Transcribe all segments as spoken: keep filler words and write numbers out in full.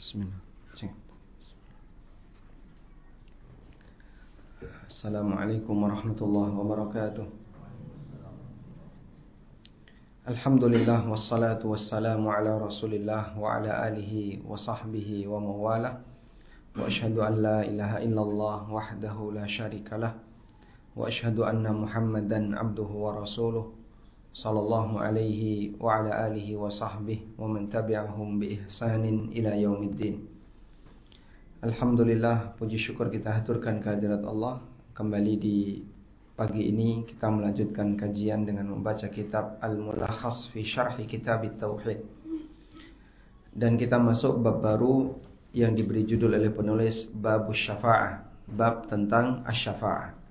Bismillah. Assalamualaikum warahmatullahi wabarakatuh. Alhamdulillah wassalatu wassalamu ala Rasulillah wa ala alihi wa sahbihi wa mawalah. Wa ashhadu an la ilaha illallah wahdahu la syarikalah. Wa ashhadu anna Muhammadan abduhu wa rasuluh. Sallallahu alaihi wa ala alihi wa sahbihi wa man tabi'ahum bi ihsanin ila yaumiddin. Alhamdulillah, puji syukur kita haturkan kehadirat Allah. Kembali di pagi ini kita melanjutkan kajian dengan membaca kitab Al-Mulakhas fi Syarhi Kitab At-Tauhid. Dan kita masuk bab baru yang diberi judul oleh penulis Babus Syafa'ah, bab tentang asy-syafa'ah.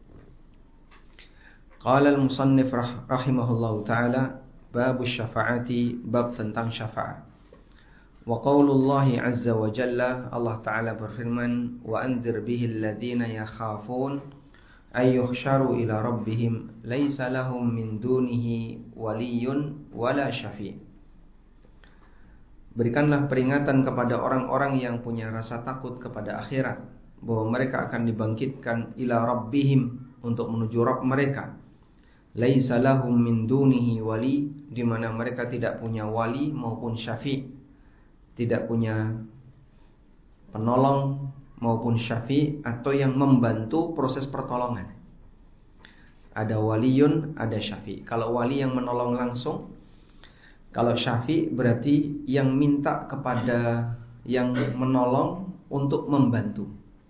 Qala al-musannif rahimahullahu ta'ala, babus syafa'ati, bab tentang syafa'ah. Wa qaulullahi azza wa jalla, Allah ta'ala berfirman, wa anzir bihi alladhina yakhafun ay yuhsyaru ila rabbihim laisa lahum min dunihi waliyyun wala syafi'. Berikanlah peringatan kepada orang-orang yang punya rasa takut kepada akhirat, bahwa mereka akan dibangkitkan ila rabbihim, untuk menuju Rabb mereka. Laisa lahum min dunihi wali, di mana mereka tidak punya wali maupun syafi', tidak punya penolong maupun syafi' atau yang membantu proses pertolongan. Ada waliyun, ada syafi'. Kalau wali yang menolong langsung, kalau syafi' berarti yang minta kepada yang menolong untuk membantu.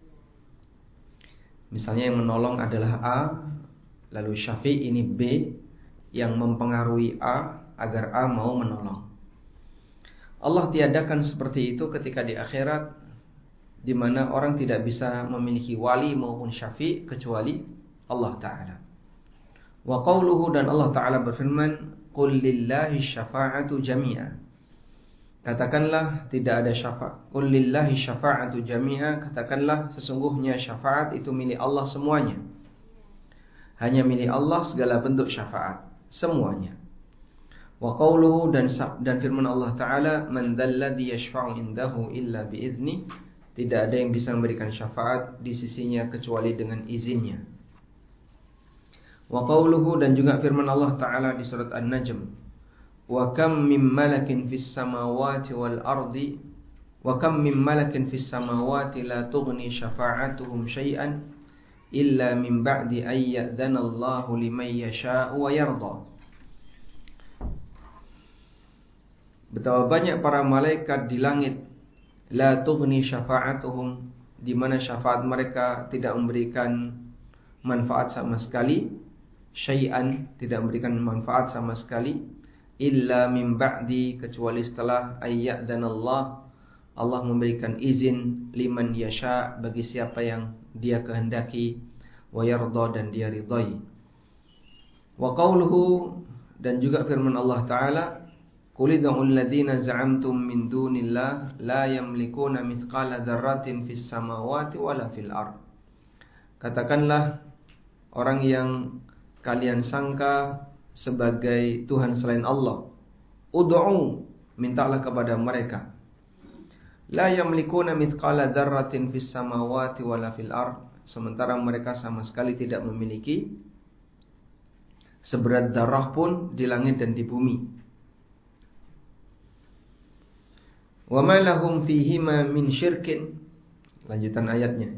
Misalnya yang menolong adalah A, lalu syafi' ini B yang mempengaruhi A agar A mau menolong. Allah tiadakan seperti itu ketika di akhirat, di mana orang tidak bisa memiliki wali maupun syafi' kecuali Allah Ta'ala. Wa qauluhu, dan Allah Ta'ala berfirman, qul lillahi syafa'atu jami'a. Katakanlah tidak ada syafa'. Qul lillahi syafa'atu jami'a. Katakanlah sesungguhnya syafaat itu milik Allah semuanya. Hanya milik Allah segala bentuk syafaat, semuanya. Wa qauluhu, dan dan firman Allah Ta'ala, man dzalladzi yashfa'u indahu illa bi'izni. Tidak ada yang bisa memberikan syafaat di sisinya kecuali dengan izinnya. Wa qauluhu, dan juga firman Allah Ta'ala di surat An-Najm, wa kam mim malakin fis samawati wal ardi wa kam mim malakin fis samawati la tughni syafa'atuhum syai'an illa min ba'di ay ya'dzana Allahu liman yasha'u wa yarda. Betapa banyak para malaikat di langit, la tughni syafa'atuhum, di mana syafaat mereka tidak memberikan manfaat sama sekali, syai'an, tidak memberikan manfaat sama sekali, illa min ba'di, kecuali setelah ay ya'dzana Allah, Allah memberikan izin, liman yasha, bagi siapa yang dia kehendaki, wa yarda, dan dia ridai. Wa qauluhu, dan juga firman Allah Ta'ala, qul ud'u alladziina za'amtum min dunillah la yamlikuna mithqala dzarratin fis samawati wala fil ard. Katakanlah, orang yang kalian sangka sebagai Tuhan selain Allah, ud'u, mintalah kepada mereka. La yamlikuna mithqala dzarratin fis samawati wala fil ard, sementara mereka sama sekali tidak memiliki seberat darah pun di langit dan di bumi. Wa ma lahum fihima min syirkin, lanjutan ayatnya.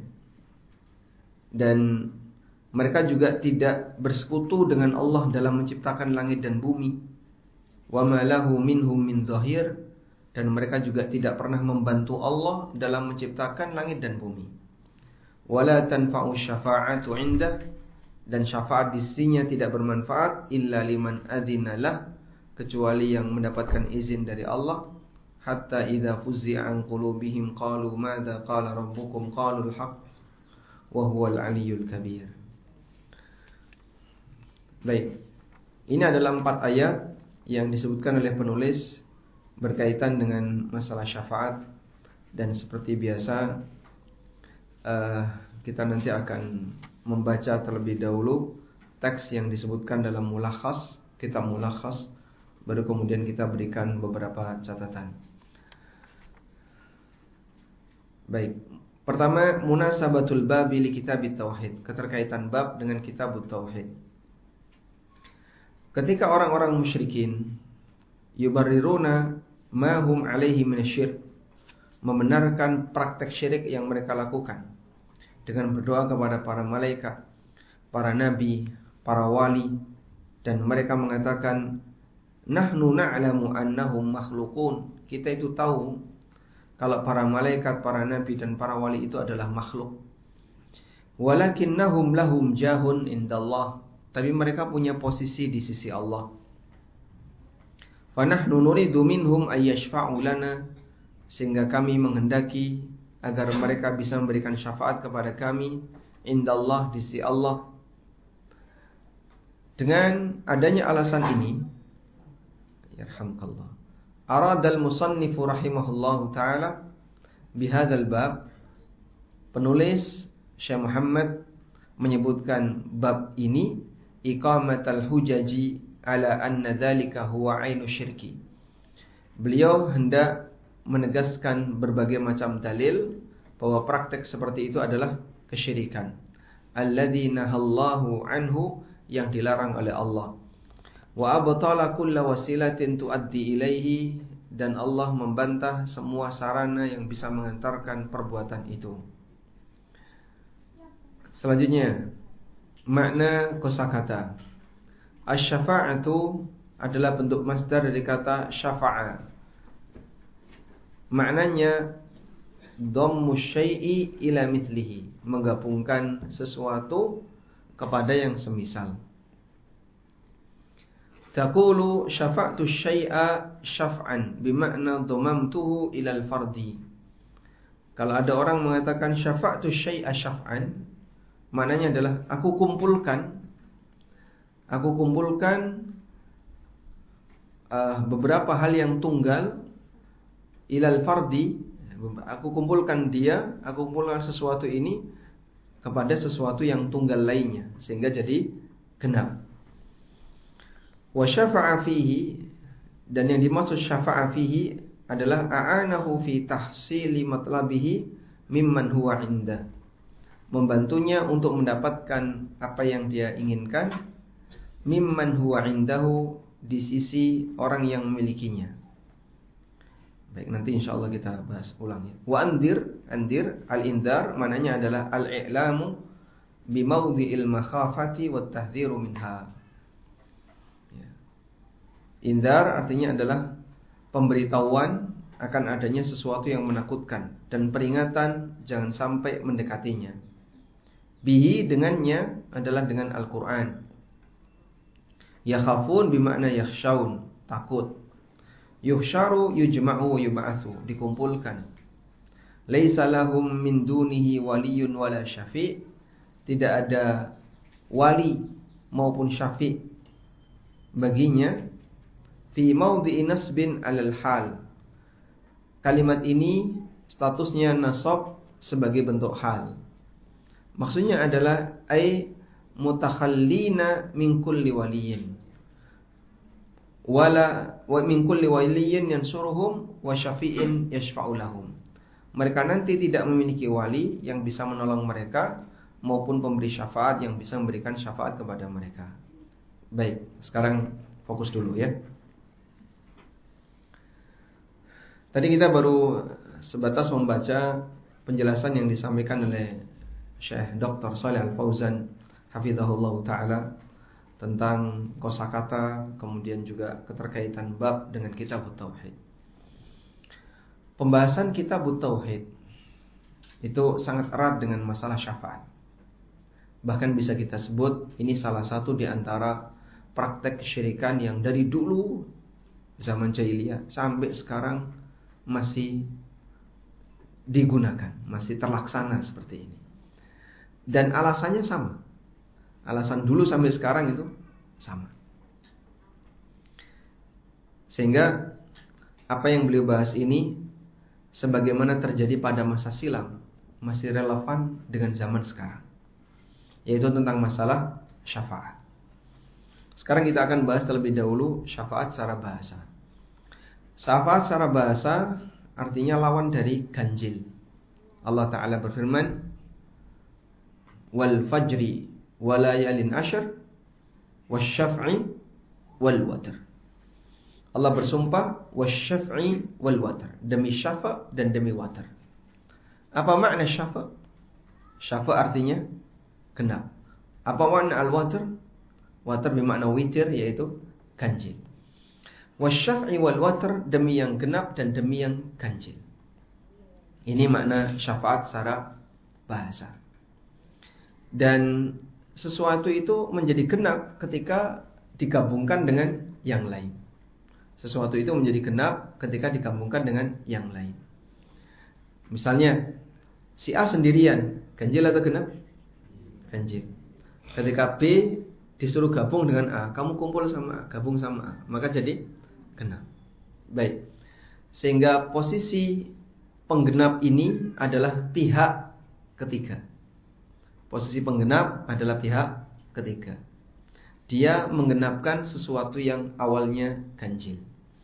Dan mereka juga tidak bersekutu dengan Allah dalam menciptakan langit dan bumi. Wa ma lahu minhum min zahir, dan mereka juga tidak pernah membantu Allah dalam menciptakan langit dan bumi. Wala tanfa'u syafa'atu 'indah, dan syafaat di sisinya tidak bermanfaat illa liman adzina lah, kecuali yang mendapatkan izin dari Allah. Hatta idza fuzzi'a an qulubihim qalu madza qala rabbukum qalu al-haq wa huwal 'aliyyul kabir. Baik. Ini adalah empat ayat yang disebutkan oleh penulis berkaitan dengan masalah syafaat, dan seperti biasa uh, kita nanti akan membaca terlebih dahulu teks yang disebutkan dalam mulakhas, kitab mulakhas, baru kemudian kita berikan beberapa catatan. Baik. Pertama, munasabatul bab li kitabit tauhid, keterkaitan bab dengan kitabut tauhid. Ketika orang-orang musyrikin yubarriruna ma hum alaihi minasyirk, membenarkan praktek syirik yang mereka lakukan dengan berdoa kepada para malaikat, para nabi, para wali, dan mereka mengatakan nahnu na'lamu annahum makhluqun, kita itu tahu kalau para malaikat, para nabi dan para wali itu adalah makhluk. Walakinnahum lahum jahun indallah, tapi mereka punya posisi di sisi Allah. Fa nahnu nuridu minhum ayyashfa'u lana, sehingga kami menghendaki agar mereka bisa memberikan syafaat kepada kami indallah, di sisi Allah. Dengan adanya alasan ini, yarhamkallah, aradal musannifu rahimahullahu ta'ala bihadzal bab, penulis Syekh Muhammad menyebutkan bab ini iqamatal hujaji ala anna dzalika huwa ainu syirki. Beliau hendak menegaskan berbagai macam dalil bahwa praktek seperti itu adalah kesyirikan, alladzi nahallahu anhu, yang dilarang oleh Allah. Wa abtala kulla wasilatin tuaddi ilaihi, dan Allah membantah semua sarana yang bisa mengantarkan perbuatan itu. Selanjutnya, makna kosakata. Asy-syafa'atu adalah bentuk masdar dari kata syafa'a. Maknanya dhammu syai'i ila mithlihi, menggabungkan sesuatu kepada yang semisal. Taqulu syafa'tu syai'a syaf'an, bimakna dhamamtuhu ilal fardi. Kalau ada orang mengatakan syafa'tu syai'a syaf'an, maknanya adalah aku kumpulkan Aku kumpulkan uh, beberapa hal yang tunggal ilal fardi. Aku kumpulkan dia, aku kumpulkan sesuatu ini kepada sesuatu yang tunggal lainnya, sehingga jadi genap. Wa syafa'a fihi, dan yang dimaksud syafa'a fihi adalah a'anahu fi tahsili matlabihi mimman huwa indah, membantunya untuk mendapatkan apa yang dia inginkan, mimman huwa indahu, di sisi orang yang memilikinya. Baik, nanti insyaallah kita bahas ulang ya. Wa andir, andir, al-indar maknanya adalah al-i'lamu bi mawdhi'il makhafati wat tahdhiru minha. Ya. Indar artinya adalah pemberitahuan akan adanya sesuatu yang menakutkan dan peringatan jangan sampai mendekatinya. Bihi, dengannya adalah dengan Al-Qur'an. Yakhafun bimakna yakhshaun, takut. Yuhsyaru yujma'u yub'atsu, dikumpulkan. Laisa lahum min dunihi waliyun wala syafi', tidak ada wali maupun syafi' baginya. Fi maudhi'i nasbin 'alal hal, kalimat ini statusnya nasab sebagai bentuk hal. Maksudnya adalah ay mutakhallina min kulli waliyin wala wa min kulli waliyin yansuruhum wa syafi'in yashfa'u lahum. Mereka nanti tidak memiliki wali yang bisa menolong mereka maupun pemberi syafaat yang bisa memberikan syafaat kepada mereka. Baik, sekarang fokus dulu ya. Tadi kita baru sebatas membaca penjelasan yang disampaikan oleh Syekh Doktor Shalih Al-Fauzan hafizahullah ta'ala tentang kosakata, kemudian juga keterkaitan bab dengan kitab tauhid. Pembahasan kitab tauhid itu sangat erat dengan masalah syafaat. Bahkan bisa kita sebut ini salah satu di antara praktek kesyirikan yang dari dulu zaman jahiliyah sampai sekarang masih digunakan, masih terlaksana seperti ini. Dan alasannya sama. Alasan dulu sampai sekarang itu sama. Sehingga apa yang beliau bahas ini sebagaimana terjadi pada masa silam masih relevan dengan zaman sekarang, yaitu tentang masalah syafaat. Sekarang kita akan bahas terlebih dahulu syafaat secara bahasa. Syafaat secara bahasa artinya lawan dari ganjil. Allah Ta'ala berfirman, wal fajri walayalin ashar wasyaf'i wal watr. Allah bersumpah wasyaf'i wal watr, demi syafa' dan demi watr. Apa makna syafa'? Syafa' artinya genap. Apa makna al-watr? Watr bermakna witir, yaitu ganjil. Wasyaf'i wal watr, demi yang genap dan demi yang ganjil. Ini makna syafaat secara bahasa. Dan sesuatu itu menjadi genap ketika digabungkan dengan yang lain. Sesuatu itu menjadi genap ketika digabungkan dengan yang lain. Misalnya, si A sendirian, ganjil atau genap? Ganjil. Ketika B disuruh gabung dengan A, kamu kumpul sama A, gabung sama A, maka jadi genap. Baik. Sehingga posisi penggenap ini adalah pihak ketiga. Posisi penggenap adalah pihak ketiga. Dia menggenapkan sesuatu yang awalnya ganjil.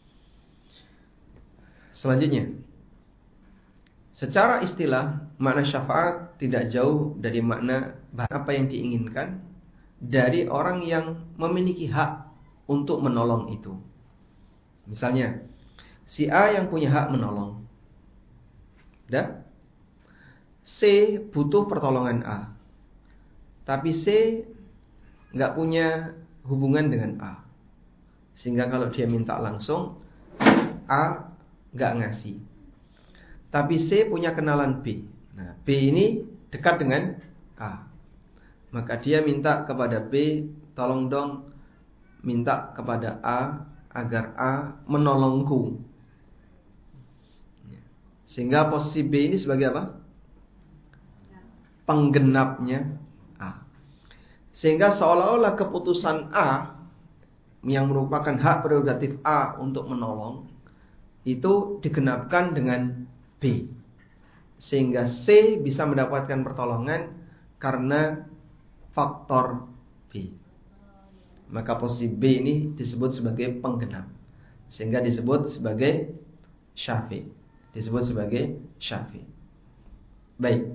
Selanjutnya, secara istilah, makna syafaat tidak jauh dari makna apa yang diinginkan dari orang yang memiliki hak untuk menolong itu. Misalnya, si A yang punya hak menolong. Dah? C butuh pertolongan A. Tapi C nggak punya hubungan dengan A. Sehingga kalau dia minta langsung, A nggak ngasih. Tapi C punya kenalan B. Nah, B ini dekat dengan A. Maka dia minta kepada B, tolong dong minta kepada A agar A menolongku. Sehingga posisi B ini sebagai apa? Penggenapnya A. Sehingga seolah-olah keputusan A yang merupakan hak prerogatif A untuk menolong itu digenapkan dengan B. Sehingga C bisa mendapatkan pertolongan karena faktor B. Maka posisi B ini disebut sebagai penggenap. Sehingga disebut sebagai syafi. Disebut sebagai syafi. Baik.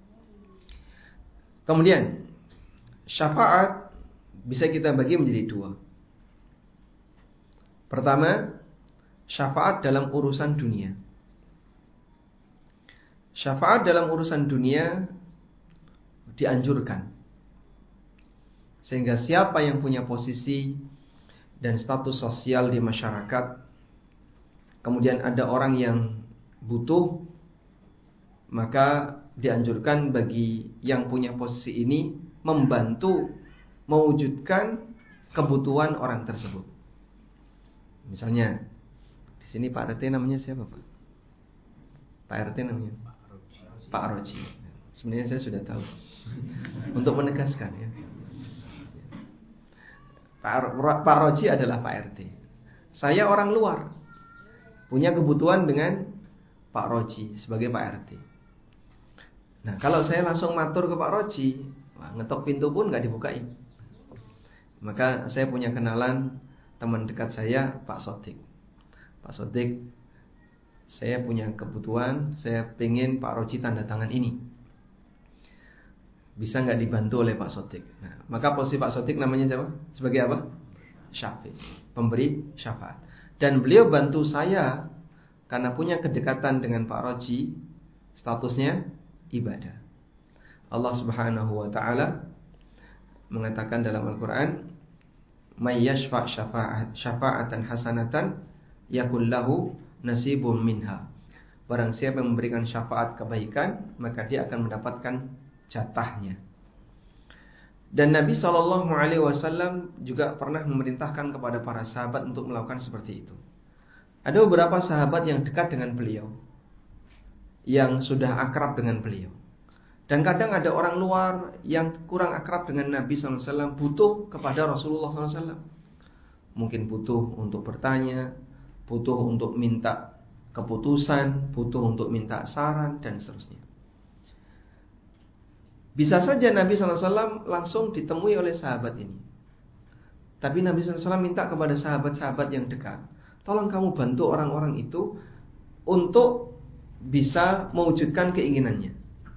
Kemudian syafaat bisa kita bagi menjadi dua. Pertama, syafaat dalam urusan dunia. Syafaat dalam urusan dunia dianjurkan. Sehingga siapa yang punya posisi dan status sosial di masyarakat, kemudian ada orang yang butuh, maka dianjurkan bagi yang punya posisi ini membantu mewujudkan kebutuhan orang tersebut. Misalnya, di sini Pak R T namanya siapa, Pak? Pak R T namanya Pak Roji. Sebenarnya saya sudah tahu. Untuk menegaskan ya. Pak, Pak Roji adalah Pak R T. Saya orang luar, punya kebutuhan dengan Pak Roji sebagai Pak R T. Nah, kalau saya langsung matur ke Pak Roji, wah, ngetok pintu pun gak dibukain. Maka saya punya kenalan teman dekat saya, Pak Sodik. Pak Sodik, saya punya kebutuhan, saya pengen Pak Roji tanda tangan ini. Bisa gak dibantu oleh Pak Sodik? Nah, maka posisi Pak Sodik namanya siapa? Sebagai apa? Syafi, pemberi syafaat. Dan beliau bantu saya karena punya kedekatan dengan Pak Roji, statusnya ibadah. Allah Subhanahu wa taala mengatakan dalam Al-Qur'an, "May yashfa' syafa'at syafa'atan hasanatan yakul lahu nasibun minha." Barang siapa yang memberikan syafaat kebaikan, maka dia akan mendapatkan jatahnya. Dan Nabi shallallahu alaihi wasallam juga pernah memerintahkan kepada para sahabat untuk melakukan seperti itu. Ada beberapa sahabat yang dekat dengan beliau, yang sudah akrab dengan beliau. Dan kadang ada orang luar yang kurang akrab dengan Nabi shallallahu alaihi wasallam butuh kepada Rasulullah shallallahu alaihi wasallam. Mungkin butuh untuk bertanya, butuh untuk minta keputusan, butuh untuk minta saran, dan seterusnya. Bisa saja Nabi shallallahu alaihi wasallam langsung ditemui oleh sahabat ini. Tapi Nabi shallallahu alaihi wasallam minta kepada sahabat-sahabat yang dekat, tolong kamu bantu orang-orang itu untuk bisa mewujudkan keinginannya.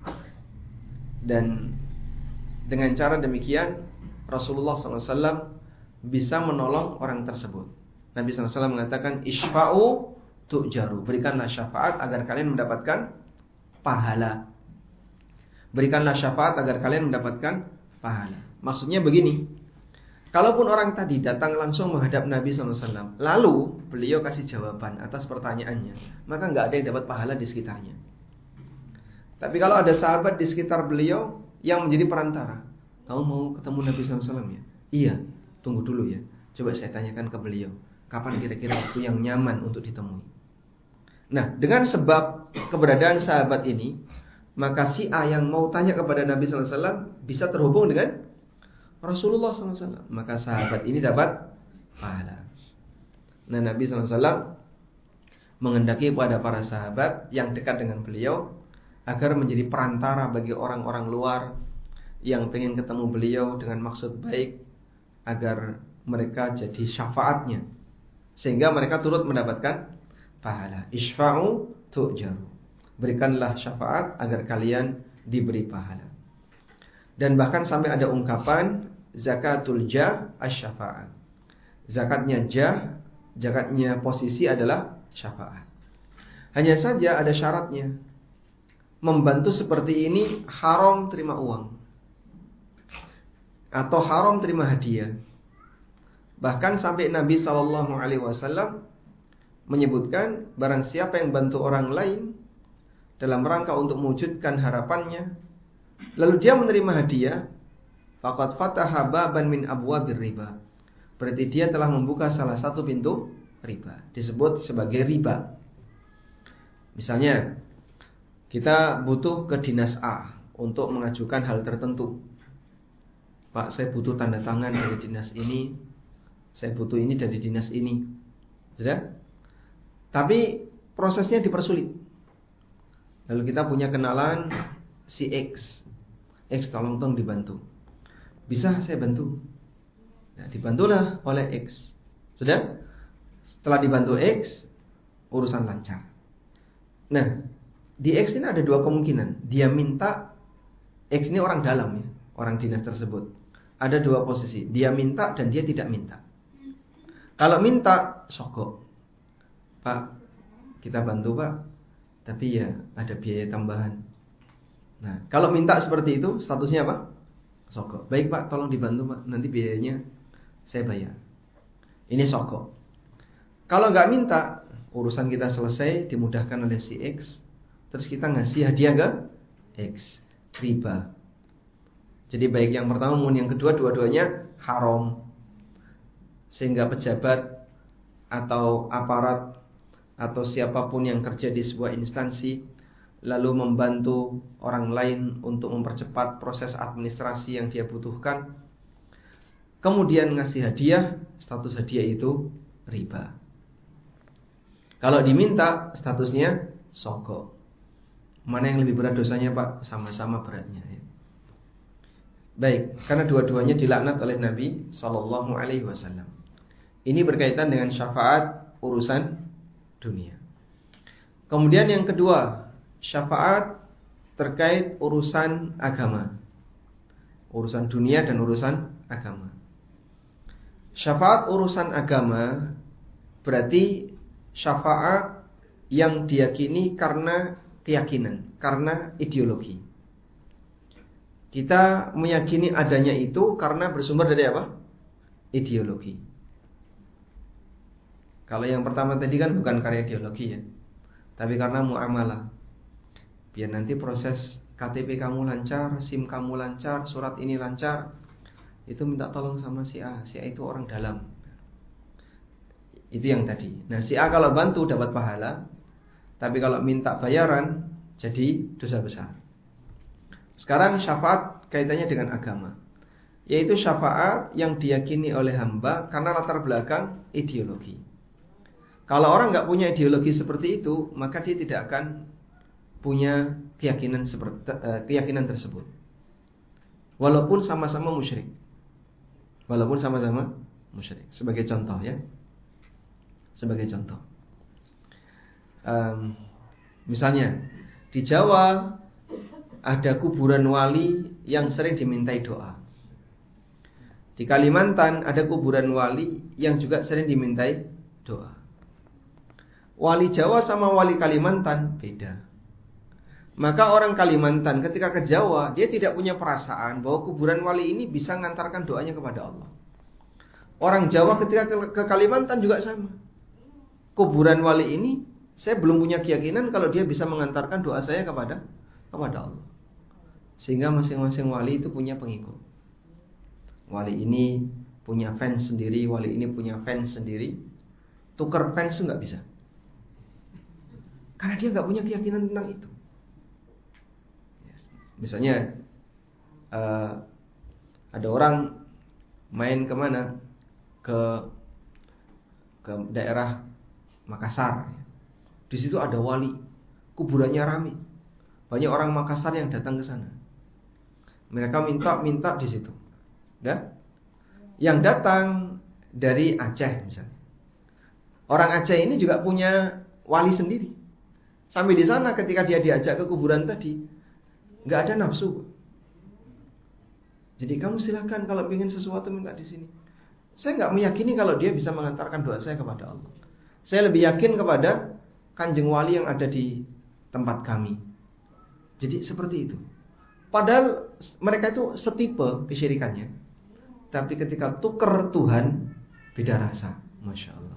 Dan dengan cara demikian Rasulullah shallallahu alaihi wasallam bisa menolong orang tersebut. Nabi shallallahu alaihi wasallam mengatakan, Ishfa'u tu'jaru, berikanlah syafaat agar kalian mendapatkan pahala. Berikanlah syafaat agar kalian mendapatkan pahala. Maksudnya begini, kalaupun orang tadi datang langsung menghadap Nabi shallallahu alaihi wasallam, lalu beliau kasih jawaban atas pertanyaannya, maka nggak ada yang dapat pahala di sekitarnya. Tapi kalau ada sahabat di sekitar beliau yang menjadi perantara, kamu mau ketemu Nabi shallallahu alaihi wasallam ya? Iya, tunggu dulu ya. Coba saya tanyakan ke beliau, kapan kira-kira waktu yang nyaman untuk ditemui. Nah, dengan sebab keberadaan sahabat ini, maka si A yang mau tanya kepada Nabi shallallahu alaihi wasallam bisa terhubung dengan Rasulullah shallallahu alaihi wasallam. Maka sahabat ini dapat pahala. Nah, Nabi shallallahu alaihi wasallam menghendaki kepada para sahabat yang dekat dengan beliau agar menjadi perantara bagi orang-orang luar yang pengen ketemu beliau dengan maksud baik, agar mereka jadi syafaatnya, sehingga mereka turut mendapatkan pahala. Ishfa'u tu'jaru, berikanlah syafaat agar kalian diberi pahala. Dan bahkan sampai ada ungkapan zakatul jah asy-syafa'ah. Zakatnya jah, zakatnya posisi adalah syafaat. Hanya saja ada syaratnya. Membantu seperti ini haram terima uang atau haram terima hadiah. Bahkan sampai Nabi shallallahu alaihi wasallam menyebutkan, barang siapa yang bantu orang lain dalam rangka untuk mewujudkan harapannya, lalu dia menerima hadiah, faqad fataha baban min abwabir riba, berarti dia telah membuka salah satu pintu riba, disebut sebagai riba. Misalnya, kita butuh ke dinas A untuk mengajukan hal tertentu. Pak, saya butuh tanda tangan dari dinas ini, saya butuh ini dari dinas ini. Sudah? Tapi prosesnya dipersulit. Lalu kita punya kenalan si X. X, tolong tolong dibantu. Bisa saya bantu? Nah, dibantulah oleh X. Sudah? Setelah dibantu X, urusan lancar. Nah, di X ini ada dua kemungkinan. Dia minta, X ini orang dalam ya, orang dinas tersebut. Ada dua posisi, dia minta dan dia tidak minta. Kalau minta, sogok. Pak, kita bantu Pak, tapi ya ada biaya tambahan. Nah, kalau minta seperti itu, statusnya apa? Sogok. Baik Pak, tolong dibantu Pak, nanti biayanya saya bayar. Ini sogok. Kalau nggak minta, urusan kita selesai, dimudahkan oleh si X, terus kita ngasih hadiah ke X, riba. Jadi baik yang pertama maupun yang kedua, dua-duanya haram. Sehingga pejabat atau aparat atau siapapun yang kerja di sebuah instansi lalu membantu orang lain untuk mempercepat proses administrasi yang dia butuhkan, kemudian ngasih hadiah, status hadiah itu riba. Kalau diminta, statusnya sogok. Mana yang lebih berat dosanya Pak? Sama-sama beratnya ya. Baik, karena dua-duanya dilaknat oleh Nabi shallallahu alaihi wasallam. Ini berkaitan dengan syafaat urusan dunia. Kemudian yang kedua, syafaat terkait urusan agama. Urusan dunia dan urusan agama. Syafaat urusan agama berarti syafaat yang diyakini karena keyakinan, karena ideologi. Kita meyakini adanya itu karena bersumber dari apa? Ideologi. Kalau yang pertama tadi kan bukan karena ideologi ya, tapi karena muamalah. Biar nanti proses K T P kamu lancar, SIM kamu lancar, surat ini lancar, itu minta tolong sama si A. Si A itu orang dalam. Itu yang tadi. Nah, si A kalau bantu dapat pahala, tapi kalau minta bayaran jadi dosa besar. Sekarang syafaat kaitannya dengan agama, yaitu syafaat yang diyakini oleh hamba karena latar belakang ideologi. Kalau orang nggak punya ideologi seperti itu, maka dia tidak akan punya keyakinan seperti uh, keyakinan tersebut. Walaupun sama-sama musyrik. Walaupun sama-sama musyrik. Sebagai contoh ya. Sebagai contoh. Um, Misalnya di Jawa ada kuburan wali yang sering dimintai doa. Di Kalimantan ada kuburan wali yang juga sering dimintai doa. Wali Jawa sama wali Kalimantan beda. Maka orang Kalimantan ketika ke Jawa, dia tidak punya perasaan bahwa kuburan wali ini bisa mengantarkan doanya kepada Allah. Orang Jawa ketika ke Kalimantan juga sama. Kuburan wali ini, saya belum punya keyakinan kalau dia bisa mengantarkan doa saya kepada kepada Allah. Sehingga masing-masing wali itu punya pengikut. Wali ini punya fans sendiri, wali ini punya fans sendiri. Tukar fans itu nggak bisa. Karena dia nggak punya keyakinan tentang itu. Misalnya uh, ada orang main kemana? Ke ke daerah Makassar. Di situ ada wali, kuburannya ramai. Banyak orang Makassar yang datang ke sana. Mereka minta-minta di situ. Dan yang datang dari Aceh misalnya. Orang Aceh ini juga punya wali sendiri. Sampai di sana ketika dia diajak ke kuburan tadi, nggak ada nafsu. Jadi kamu silakan kalau ingin sesuatu minta di sini. Saya nggak meyakini kalau dia bisa mengantarkan doa saya kepada Allah. Saya lebih yakin kepada kanjeng wali yang ada di tempat kami. Jadi seperti itu. Padahal mereka itu setipe kesyirikannya. Tapi ketika tuker Tuhan, beda rasa. Masya Allah.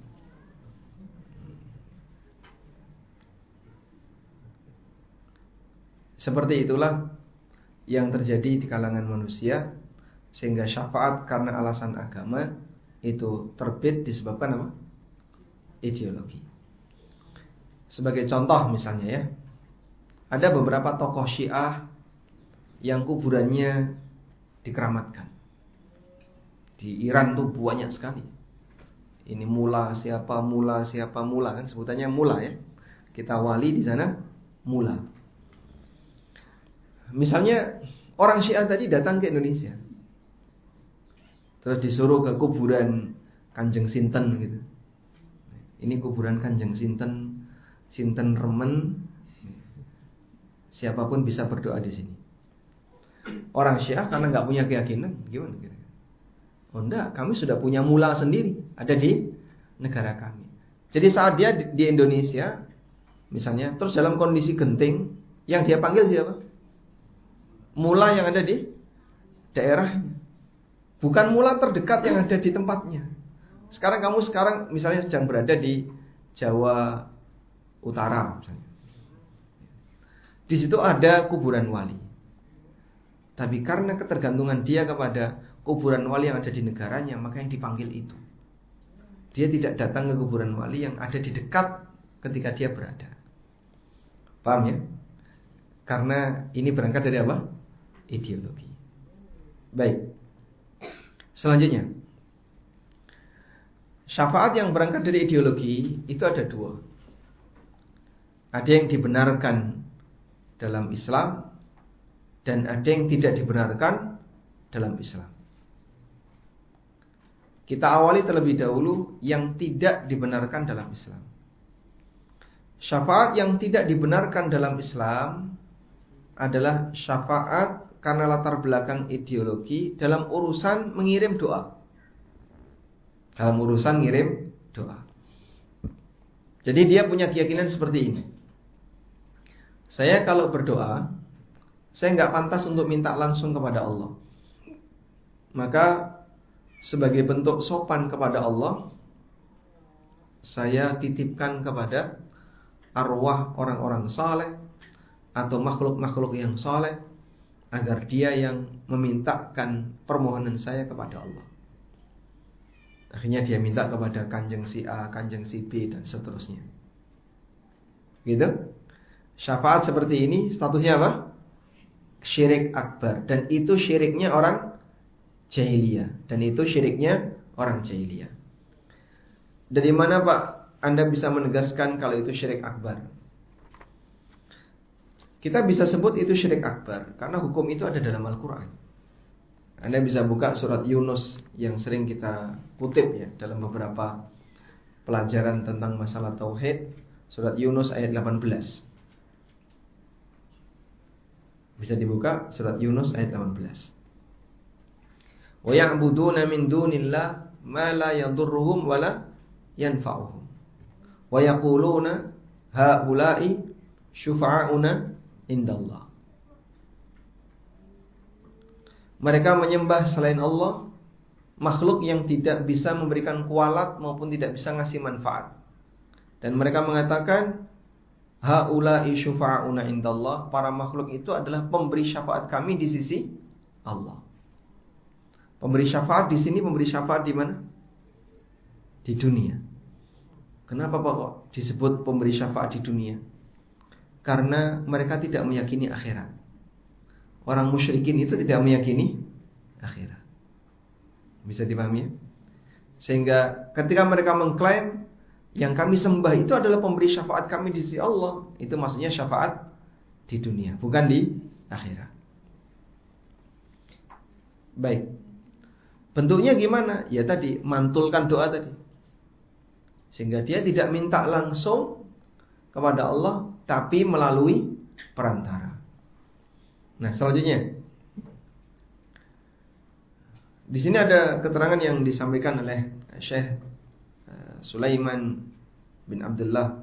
Seperti itulah yang terjadi di kalangan manusia. Sehingga syafaat karena alasan agama itu terbit disebabkan apa? Ideologi. Sebagai contoh misalnya ya, ada beberapa tokoh Syiah yang kuburannya dikeramatkan. Di Iran tuh banyak sekali. Ini mula siapa mula siapa mula kan sebutannya mula ya. Kita wali di sana mula. Misalnya orang Syiah tadi datang ke Indonesia. Terus disuruh ke kuburan Kanjeng Sinten gitu. Ini kuburan Kanjeng Sinten, Sinten Remen. Siapapun bisa berdoa di sini. Orang Syiah karena nggak punya keyakinan, gimana kira? Oh enggak, kami sudah punya mula sendiri, ada di negara kami. Jadi saat dia di Indonesia, misalnya, terus dalam kondisi genting, yang dia panggil siapa? Mula yang ada di daerahnya. Bukan mula terdekat yang ada di tempatnya. Sekarang kamu sekarang misalnya sedang berada di Jawa Utara misalnya. Di situ ada kuburan wali. Tapi karena ketergantungan dia kepada kuburan wali yang ada di negaranya, maka yang dipanggil itu. Dia tidak datang ke kuburan wali yang ada di dekat ketika dia berada. Paham ya? Karena ini berangkat dari apa? Ideologi. Baik. Selanjutnya, syafaat yang berangkat dari ideologi itu ada dua. Ada yang dibenarkan dalam Islam dan ada yang tidak dibenarkan dalam Islam. Kita awali terlebih dahulu yang tidak dibenarkan dalam Islam. Syafaat yang tidak dibenarkan dalam Islam adalah syafaat karena latar belakang ideologi dalam urusan mengirim doa. Dalam urusan ngirim doa. Jadi dia punya keyakinan seperti ini. Saya kalau berdoa, saya nggak pantas untuk minta langsung kepada Allah. Maka sebagai bentuk sopan kepada Allah, saya titipkan kepada arwah orang-orang saleh atau makhluk-makhluk yang saleh, agar dia yang memintakan permohonan saya kepada Allah. Akhirnya dia minta kepada kanjeng si A, kanjeng si B, dan seterusnya. Gitu. Syafaat seperti ini statusnya apa? Syirik akbar. Dan itu syiriknya orang jahiliyah. Dan itu syiriknya orang jahiliyah. Dari mana Pak Anda bisa menegaskan kalau itu syirik akbar? Kita bisa sebut itu syirik akbar karena hukum itu ada dalam Al-Quran. Anda bisa buka surat Yunus yang sering kita kutip ya dalam beberapa pelajaran tentang masalah tauhid. Surat Yunus ayat delapan belas. Bisa dibuka surat Yunus ayat delapan belas. Wa ya'buduna min dunillah ma la yadurruhum wa la yanfa'uhum. Wa yaquluna haula'i syufa'auna indallah. Mereka menyembah selain Allah makhluk yang tidak bisa memberikan kualat maupun tidak bisa ngasih manfaat. Dan mereka mengatakan haula'i syufa'auna indallah, para makhluk itu adalah pemberi syafaat kami di sisi Allah. Pemberi syafaat di sini pemberi syafaat di mana? Di dunia. Kenapa Pak kok disebut pemberi syafaat di dunia? Karena mereka tidak meyakini akhirat. Orang musyrikin itu tidak meyakini akhirat. Bisa dipahami ya? Sehingga ketika mereka mengklaim yang kami sembah itu adalah pemberi syafaat kami di sisi Allah, itu maksudnya syafaat di dunia, bukan di akhirat. Baik. Bentuknya gimana? Ya tadi, mantulkan doa tadi. Sehingga dia tidak minta langsung kepada Allah, tapi melalui perantara. Nah, selanjutnya di sini ada keterangan yang disampaikan oleh Syekh Sulaiman bin Abdullah.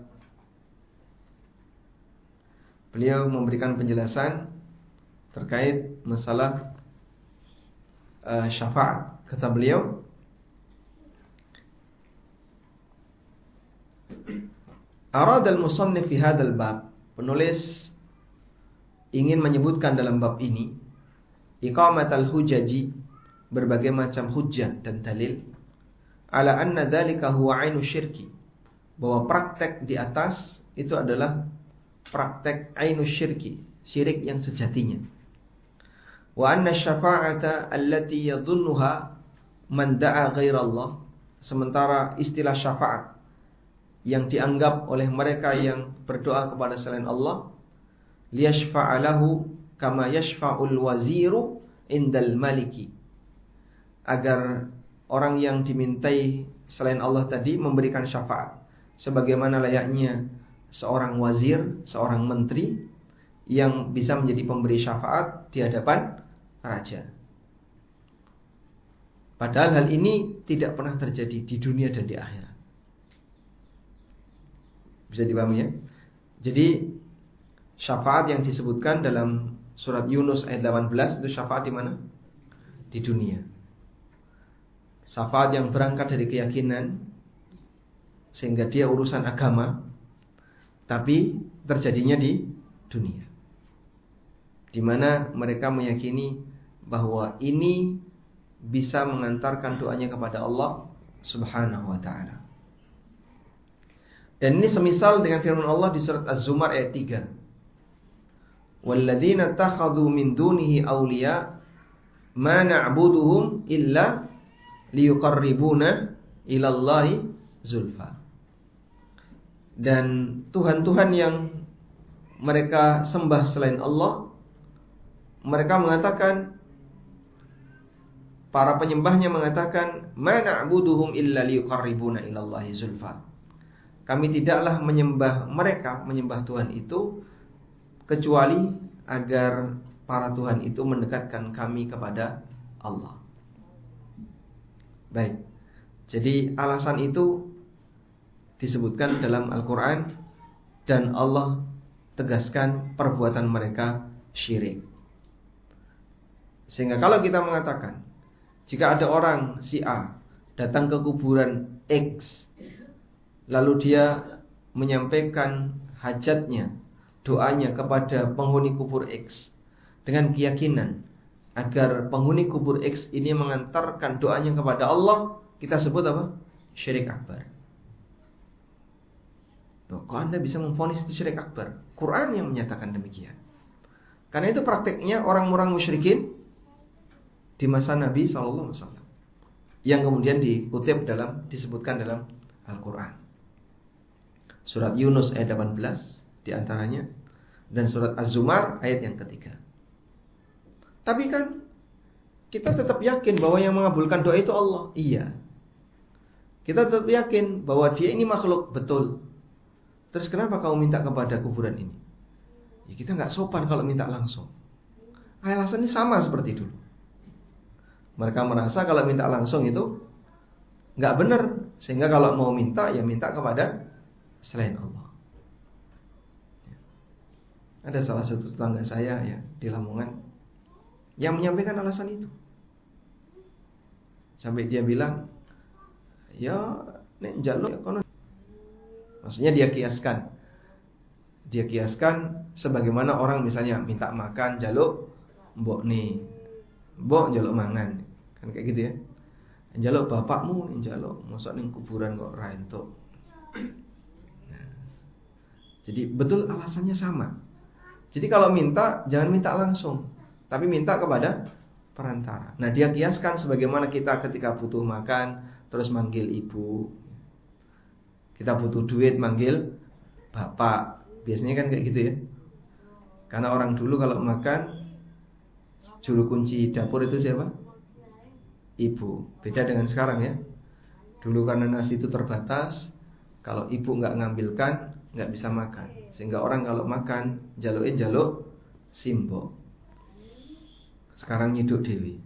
Beliau memberikan penjelasan terkait masalah uh, syafaat. Kata beliau, arad al-musannif fi hadzal bab, penulis ingin menyebutkan dalam bab ini iqamatal hujaji, berbagai macam hujjah dan dalil, ala anna dzalika huwa ainu syirki, bahwa praktek di atas itu adalah praktek ainu syirki, syirik yang sejatinya. Wa anna syafa'ata allati yadhunnuha man da'a ghairallah, sementara istilah syafaat yang dianggap oleh mereka yang berdoa kepada selain Allah, liyashfa'alahu kama yashfa'ul waziru indal maliki, agar orang yang dimintai selain Allah tadi memberikan syafaat sebagaimana layaknya seorang wazir, seorang menteri yang bisa menjadi pemberi syafaat di hadapan raja. Padahal hal ini tidak pernah terjadi di dunia dan di akhirat. Bisa dipahami ya? Jadi syafaat yang disebutkan dalam surat Yunus ayat delapan belas itu syafaat di mana? Di dunia. Syafaat yang berangkat dari keyakinan sehingga dia urusan agama, tapi terjadinya di dunia, di mana mereka meyakini bahwa ini bisa mengantarkan doanya kepada Allah Subhanahu wa ta'ala. Dan ini semisal dengan firman Allah di surat Az-Zumar ayat tiga. Walladzina takhadhu min dunihi awliya ma na'buduhum illa liyuqarribuna ilallahi zulfa. Dan Tuhan-Tuhan yang mereka sembah selain Allah, mereka mengatakan, para penyembahnya mengatakan, ma na'buduhum illa liyuqarribuna ilallahi zulfa. Kami tidaklah menyembah mereka, menyembah Tuhan itu, kecuali agar para Tuhan itu mendekatkan kami kepada Allah. Baik. Jadi alasan itu disebutkan dalam Al-Quran, dan Allah tegaskan perbuatan mereka syirik. Sehingga kalau kita mengatakan, jika ada orang si A datang ke kuburan X, lalu dia menyampaikan hajatnya, doanya kepada penghuni kubur X, dengan keyakinan agar penghuni kubur X ini mengantarkan doanya kepada Allah, kita sebut apa? Syirik akbar. Loh, kok Anda bisa memvonis itu syirik akbar? Quran yang menyatakan demikian. Karena itu prakteknya orang-orang musyrikin di masa Nabi shallallahu alaihi wasallam, yang kemudian dikutip dalam, disebutkan dalam Al-Quran. Surat Yunus ayat delapan belas diantaranya, dan surat Az-Zumar ayat yang ketiga. Tapi kan kita tetap yakin bahwa yang mengabulkan doa itu Allah. Iya. Kita tetap yakin bahwa dia ini makhluk, betul. Terus kenapa kamu minta kepada kuburan ini? Ya kita nggak sopan kalau minta langsung. Alasannya sama seperti dulu. Mereka merasa kalau minta langsung itu nggak benar, sehingga kalau mau minta ya minta kepada selain Allah. Ada salah satu tetangga saya ya di Lamongan yang menyampaikan alasan itu. Sampai dia bilang, ya nek njaluk ya kono. Maksudnya dia kiaskan. Dia kiaskan sebagaimana orang misalnya minta makan njaluk mbok nih. Mbok njaluk mangan. Kan kayak gitu ya. Njaluk bapakmu nih njaluk, mosok ning kuburan kok ra entuk. Nah, jadi betul alasannya sama. Jadi kalau minta jangan minta langsung, tapi minta kepada perantara. Nah, dia kiaskan sebagaimana kita ketika butuh makan terus manggil ibu. Kita butuh duit manggil bapak. Biasanya kan kayak gitu ya. Karena orang dulu kalau makan juru kunci dapur itu siapa? Ibu. Beda dengan sekarang ya. Dulu karena nasi itu terbatas, kalau ibu nggak ngambilkan nggak bisa makan. Sehingga orang kalau makan jalukin jaluk simbo. Sekarang nyiduk dewi.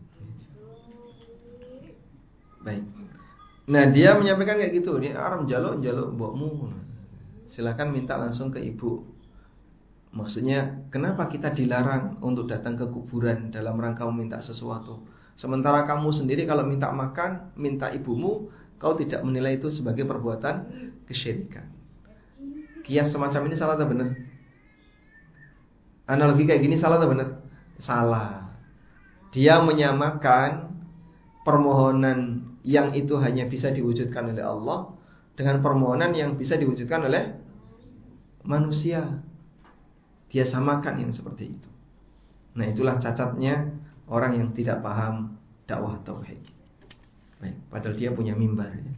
Baik. Nah dia menyampaikan kayak gitu. Ini aram jaluk jaluk mbokmu. Silakan minta langsung ke ibu. Maksudnya kenapa kita dilarang untuk datang ke kuburan dalam rangka meminta sesuatu? Sementara kamu sendiri kalau minta makan, minta ibumu, kau tidak menilai itu sebagai perbuatan kesyirikan. Kias semacam ini salah atau benar? Analogi kayak gini salah atau benar? Salah. Dia menyamakan permohonan yang itu hanya bisa diwujudkan oleh Allah dengan permohonan yang bisa diwujudkan oleh manusia. Dia samakan yang seperti itu. Nah, itulah cacatnya orang yang tidak paham dakwah tauhid. Baik, padahal dia punya mimbar ya.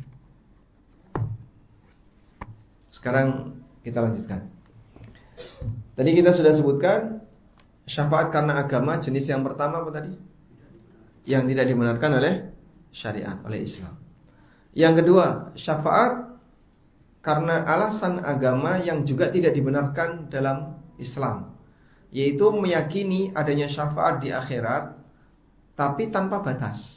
Sekarang kita lanjutkan. Tadi kita sudah sebutkan syafaat karena agama jenis yang pertama apa tadi? Yang tidak dibenarkan oleh syariat, oleh Islam. Yang kedua, syafaat karena alasan agama yang juga tidak dibenarkan dalam Islam, yaitu meyakini adanya syafaat di akhirat tapi tanpa batas.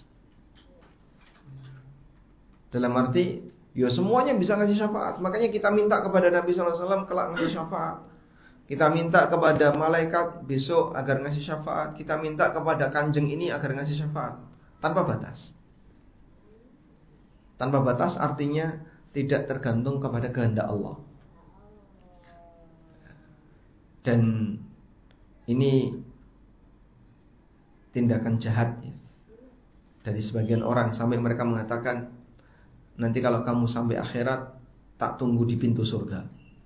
Dalam arti ya semuanya bisa ngasih syafaat. Makanya kita minta kepada Nabi shallallahu alaihi wasallam kelak ngasih syafaat. Kita minta kepada malaikat besok agar ngasih syafaat. Kita minta kepada kanjeng ini agar ngasih syafaat. Tanpa batas. Tanpa batas artinya tidak tergantung kepada kehendak Allah. Dan ini tindakan jahat ya, dari sebagian orang sampai mereka mengatakan, nanti kalau kamu sampai akhirat tak tunggu di pintu surga.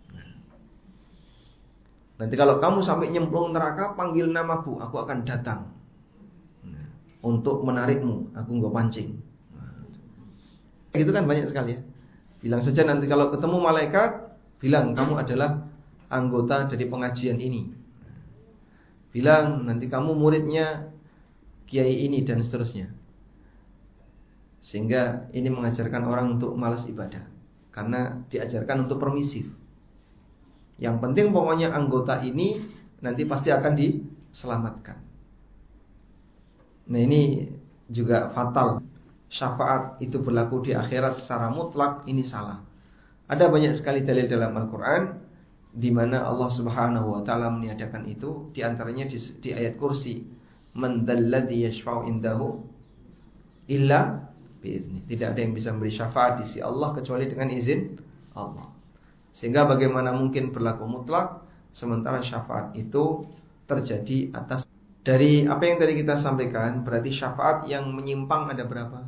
Nanti kalau kamu sampai nyemplung neraka, panggil namaku, aku akan datang untuk menarikmu, aku nggak pancing. Itu kan banyak sekali ya. Bilang saja nanti kalau ketemu malaikat, bilang kamu adalah anggota dari pengajian ini. Bilang nanti kamu muridnya kiai ini dan seterusnya. Sehingga ini mengajarkan orang untuk malas ibadah, karena diajarkan untuk permisif. Yang penting pokoknya anggota ini nanti pasti akan diselamatkan. Nah ini juga fatal. Syafaat itu berlaku di akhirat secara mutlak, ini salah. Ada banyak sekali dalil dalam Al-Quran di mana Allah Subhanahu wa taala meniadakan itu, di antaranya di, di ayat kursi, man dzalladzi yashfa'u indahu illa bi'izni. Tidak ada yang bisa memberi syafaat di sisi Allah kecuali dengan izin Allah. Sehingga bagaimana mungkin berlaku mutlak sementara syafaat itu terjadi atas. Dari apa yang tadi kita sampaikan, berarti syafaat yang menyimpang ada berapa?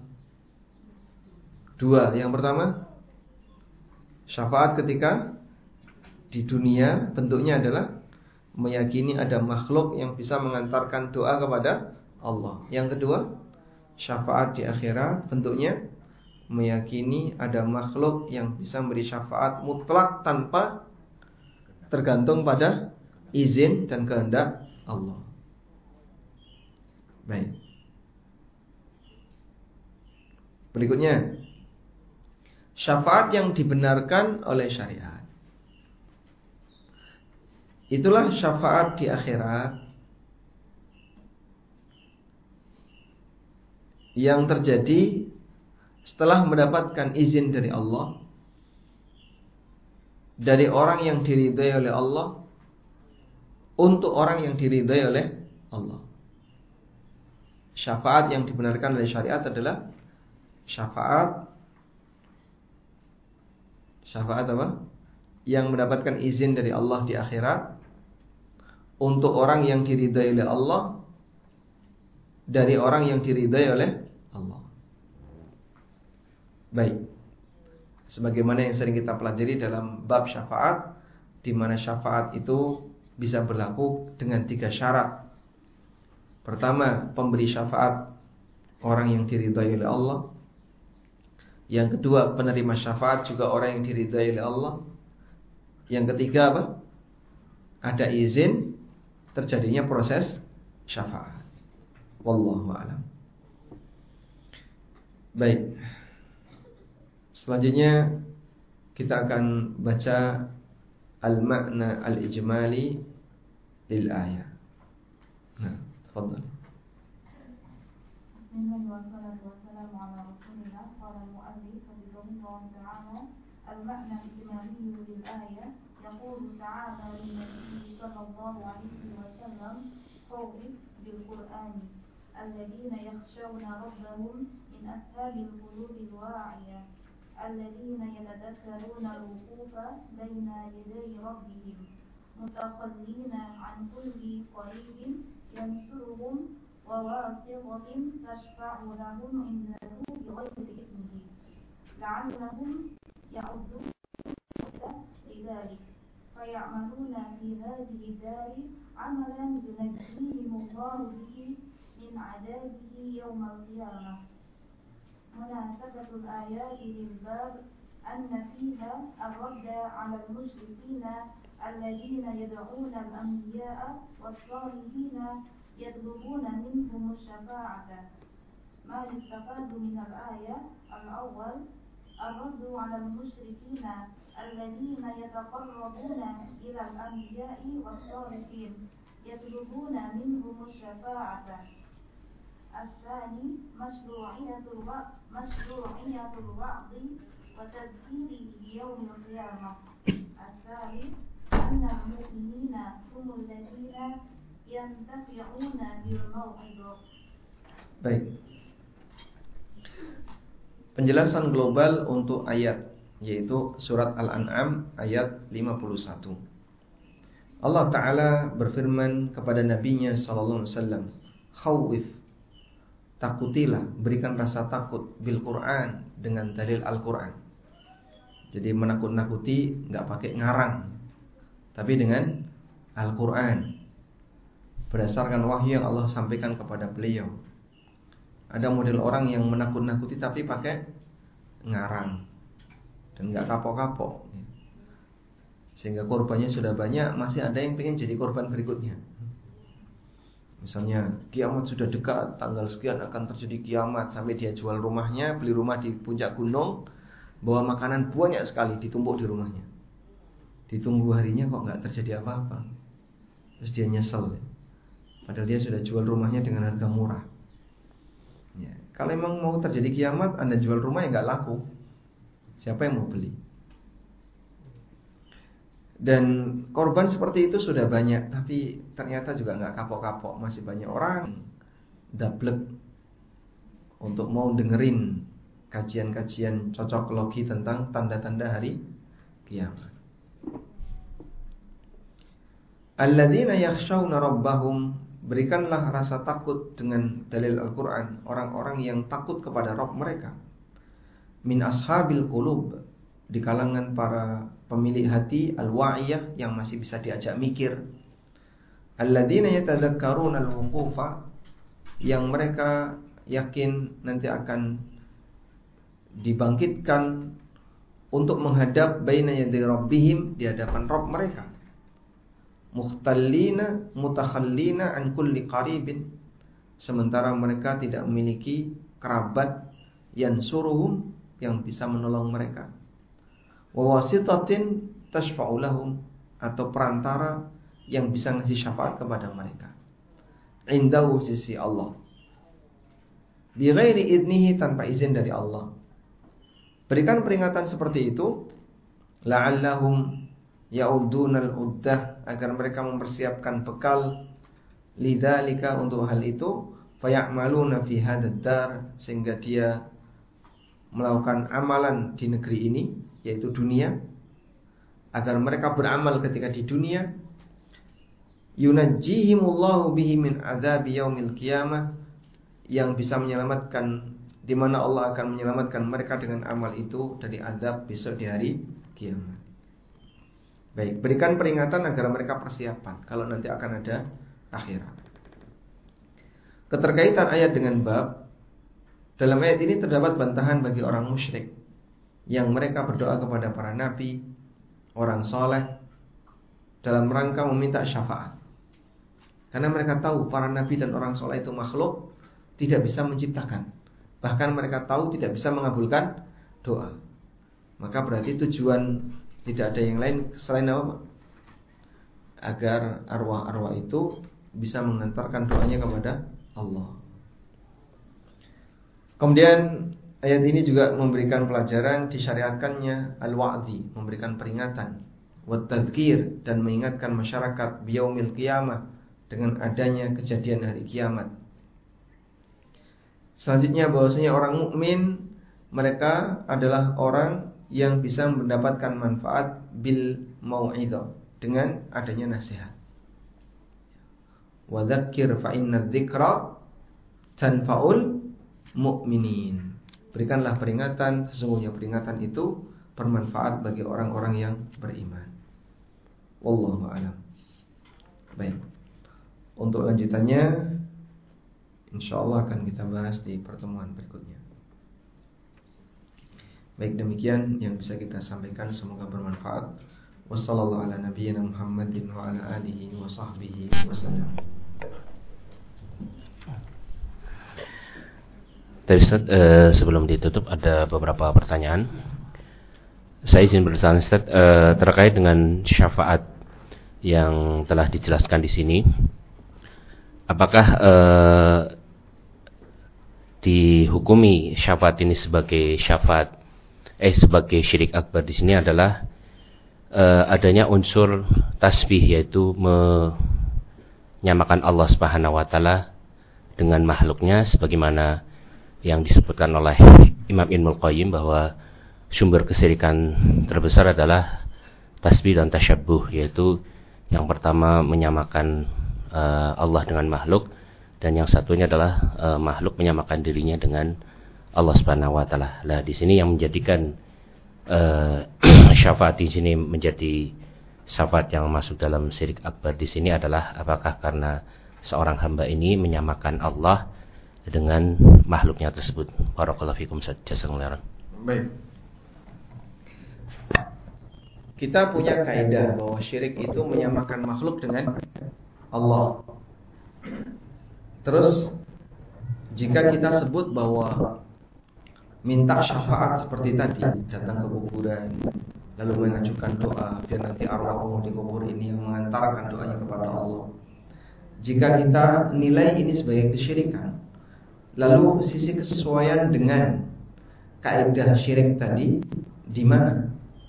Dua. Yang pertama, syafaat ketika di dunia bentuknya adalah meyakini ada makhluk yang bisa mengantarkan doa kepada Allah. Yang kedua, syafaat di akhirat bentuknya meyakini ada makhluk yang bisa memberi syafaat mutlak tanpa tergantung pada izin dan kehendak Allah. Baik. Berikutnya, syafaat yang dibenarkan oleh syariat. Itulah syafaat di akhirat yang terjadi setelah mendapatkan izin dari Allah, dari orang yang diridhai oleh Allah, untuk orang yang diridhai oleh Allah. Syafaat yang dibenarkan oleh syariat adalah syafaat Syafaat apa? Yang mendapatkan izin dari Allah di akhirat, untuk orang yang diridhai oleh Allah, dari orang yang diridhai oleh Allah. Baik. Sebagaimana yang sering kita pelajari dalam bab syafaat, di mana syafaat itu bisa berlaku dengan tiga syarat. Pertama, pemberi syafaat orang yang diridhai oleh Allah. Yang kedua, penerima syafaat juga orang yang diridhai oleh Allah. Yang ketiga apa? Ada izin terjadinya proses syafaat. Wallahu a'lam. Baik. Selanjutnya kita akan baca al-makna al-ijmali lil ayat. Nah, tafadhal. Bismillahirrahmanirrahim. Wassalamu ala Rasulillah. Qala al-mu'allif rahimahullah ta'ala al-makna al-ijmali lil ayat yaqulu ta'ala lin-nabiy sallallahu alaihi wasallam qawli bil Qur'ani alladhina yakhshawna rabbahum min ashabil qulubil wa'iyah alladhina yatadhakkaruna al-wuqufa baina yaday rabbihim mutakhallina an kulli qaribin yansuruhum wa wasiqatin tashfa'u lahum indahu bighayri idnihi la'allahum ya'udun lidhalik faya'maluna fi hadhihi dari amalan yunajjihim Allahu bihi min 'adabihi yawmal qiyamah. Munasabatul ayati lil bab anna fiha ar-radda 'ala al-musyrikina alladhina yad'una al-anbiya'a was-salihina yatlubuna minhum asy-syafa'ata. Ma yustafadu min al-ayah al-awwal ar-raddu 'ala al-musyrikina alladhina yataqarrabuna ila al-anbiya'i was-salihin yatlubuna minhum asy-syafa'ata. Al-thani mashru'iyatul wa' mashru'iyatul wa'di wa tadhkiri bi yaumil qiyamah. Al-thalith anna al-mu'minina humul ladzina yantafi'una bil mau'izah. Baik. Penjelasan global untuk ayat, yaitu surat Al-An'am ayat lima puluh satu. Allah Ta'ala berfirman kepada Nabi-Nya sallallahu alaihi wasallam, khawif, takutilah, berikan rasa takut bil Quran, dengan dalil Al-Quran. Jadi menakut-nakuti nggak pakai ngarang, tapi dengan Al-Quran, berdasarkan wahyu yang Allah sampaikan kepada beliau. Ada model orang yang menakut-nakuti tapi pakai ngarang dan nggak kapok-kapok, sehingga korbannya sudah banyak, masih ada yang pengen jadi korban berikutnya. Misalnya kiamat sudah dekat, tanggal sekian akan terjadi kiamat, sampai dia jual rumahnya, beli rumah di puncak gunung, bawa makanan banyak sekali ditumpuk di rumahnya. Ditunggu harinya kok nggak terjadi apa-apa, terus dia nyesel. Padahal dia sudah jual rumahnya dengan harga murah. Ya, kalau memang mau terjadi kiamat, Anda jual rumah ya nggak laku. Siapa yang mau beli? Dan korban seperti itu sudah banyak, tapi ternyata juga nggak kapok-kapok. Masih banyak orang dablek untuk mau dengerin kajian-kajian cocok logi tentang tanda-tanda hari kiamat. Alladzina yakhshawna rabbahum, berikanlah rasa takut dengan dalil Al-Quran orang-orang yang takut kepada Rabb mereka. Min ashabil qulub, di kalangan para pemilik hati, al-wa'iyah, yang masih bisa diajak mikir. Alladzina yatadhakkaruna al-wuqufa, yang mereka yakin nanti akan dibangkitkan untuk menghadap baina yaday rabbihim, di hadapan Rabb mereka. Mukhtallina mutakhallina an kulli qaribin, sementara mereka tidak memiliki kerabat yang suruhum, yang bisa menolong mereka. Wa wasitatin tashfa'u lahum, atau perantara yang bisa ngasih syafaat kepada mereka. Indahu, sisi Allah. Bi ghairi idnihi, tanpa izin dari Allah. Berikan peringatan seperti itu, la'allahum ya'udunal uddah, agar mereka mempersiapkan bekal lidzalika, untuk hal itu, faya'maluna fi hadzal dar, sehingga dia melakukan amalan di negeri ini, yaitu dunia, agar mereka beramal ketika di dunia. Yunajjihimullahu bihi min adzabi yaumil qiyamah, yang bisa menyelamatkan, di mana Allah akan menyelamatkan mereka dengan amal itu dari azab besok di hari kiamat. Baik, berikan peringatan agar mereka persiapan kalau nanti akan ada akhirat. Keterkaitan ayat dengan bab, dalam ayat ini terdapat bantahan bagi orang musyrik yang mereka berdoa kepada para nabi, orang soleh, dalam rangka meminta syafaat. Karena mereka tahu para nabi dan orang soleh itu makhluk, tidak bisa menciptakan. Bahkan mereka tahu tidak bisa mengabulkan doa. Maka berarti tujuan tidak ada yang lain selain apa? Agar arwah-arwah itu bisa mengantarkan doanya kepada Allah. Kemudian ayat ini juga memberikan pelajaran disyariatkannya al-wa'dhi, memberikan peringatan, wa tadzkir, dan mengingatkan masyarakat biyaumil qiyamah, dengan adanya kejadian hari kiamat. Selanjutnya bahwasanya orang mukmin mereka adalah orang yang bisa mendapatkan manfaat bil mau'izah, dengan adanya nasihat. Wa dzakir fa inna dzikra tanfa'ul mu'minin. Berikanlah peringatan, sesungguhnya peringatan itu bermanfaat bagi orang-orang yang beriman. Wallahu a'lam. Baik. Untuk lanjutannya insyaallah akan kita bahas di pertemuan berikutnya. Baik, demikian yang bisa kita sampaikan, semoga bermanfaat. Wassallallahu ala nabiyyina Muhammadin wa ala alihi wa sahbihi wasallam. Tadi Ustaz, eh, sebelum ditutup ada beberapa pertanyaan. Saya izin bertanya Ustaz, eh, terkait dengan syafaat yang telah dijelaskan di sini. Apakah eh, dihukumi syafaat ini sebagai syafaat eh sebagai syirik akbar di sini adalah eh, adanya unsur tasbih, yaitu menyamakan Allah Subhanahu wa taala dengan makhluknya, sebagaimana yang disebutkan oleh Imam Ibnul Qayyim bahwa sumber kesyirikan terbesar adalah tasbih dan tasyabbuh, yaitu yang pertama menyamakan uh, Allah dengan makhluk, dan yang satunya adalah uh, makhluk menyamakan dirinya dengan Allah Subhanahu wa taala. Lah di sini yang menjadikan uh, syafaat di sini menjadi syafaat yang masuk dalam syirik akbar di sini adalah apakah karena seorang hamba ini menyamakan Allah dengan makhluknya tersebut. Barakallahu fikum, jazakumullah. Baik. Kita punya kaidah bahwa syirik itu menyamakan makhluk dengan Allah. Terus jika kita sebut bahwa minta syafaat seperti tadi, datang ke kuburan lalu mengajukan doa biar nanti arwah di kubur ini mengantarkan doanya kepada Allah. Jika kita nilai ini sebagai kesyirikan, lalu sisi kesesuaian dengan kaidah syirik tadi di mana?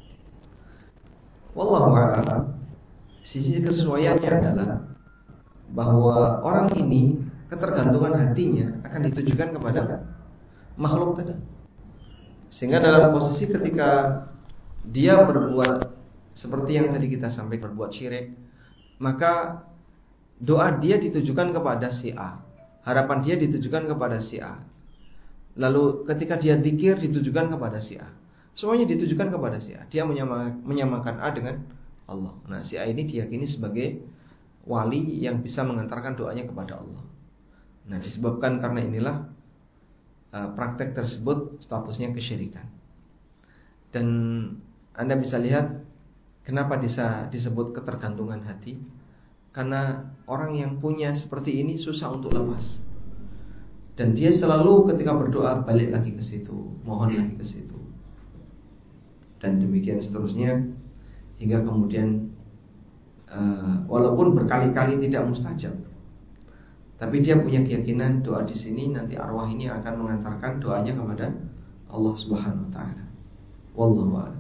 Wallahu a'lam. Sisi kesesuaiannya adalah bahwa orang ini ketergantungan hatinya akan ditujukan kepada makhluk tadi. Sehingga dalam posisi ketika dia berbuat seperti yang tadi kita sampaikan, berbuat syirik, maka doa dia ditujukan kepada si A, harapan dia ditujukan kepada si A. Lalu ketika dia zikir ditujukan kepada si A. Semuanya ditujukan kepada si A. Dia menyamakan, menyamakan A dengan Allah. Nah, si A ini diyakini sebagai wali yang bisa mengantarkan doanya kepada Allah. Nah, disebabkan karena inilah uh, praktek tersebut statusnya kesyirikan. Dan Anda bisa lihat kenapa bisa disebut ketergantungan hati. Karena orang yang punya seperti ini susah untuk lepas. Dan dia selalu ketika berdoa balik lagi ke situ, mohon lagi ke situ. Dan demikian seterusnya hingga kemudian uh, walaupun berkali-kali tidak mustajab, tapi dia punya keyakinan doa di sini nanti arwah ini akan mengantarkan doanya kepada Allah Subhanahu wa taala. Wallahu a'lam.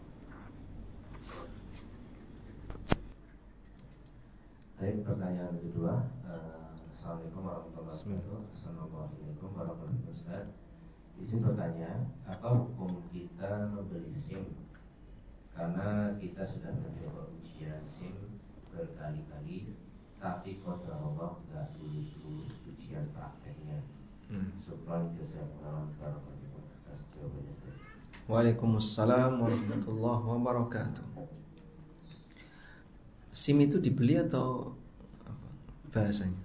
Baik, pertanyaan kedua. uh, Assalamualaikum warahmatullahi wabarakatuh. Assalamualaikum warahmatullahi wabarakatuh. Izin bertanya, apa hukum kita membeli SIM karena kita sudah mencoba ujian SIM berkali-kali, tapi qadar Allah nggak lulus-lulus ujian prakteknya. Syukran jazakumullah khairan atas jawabannya. Waalaikumsalam warahmatullahi wabarakatuh. SIM itu dibeli atau apa bahasanya?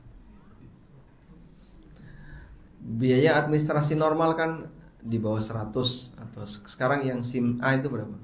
Biaya administrasi normal kan di bawah seratus, atau sekarang yang SIM A itu berapa?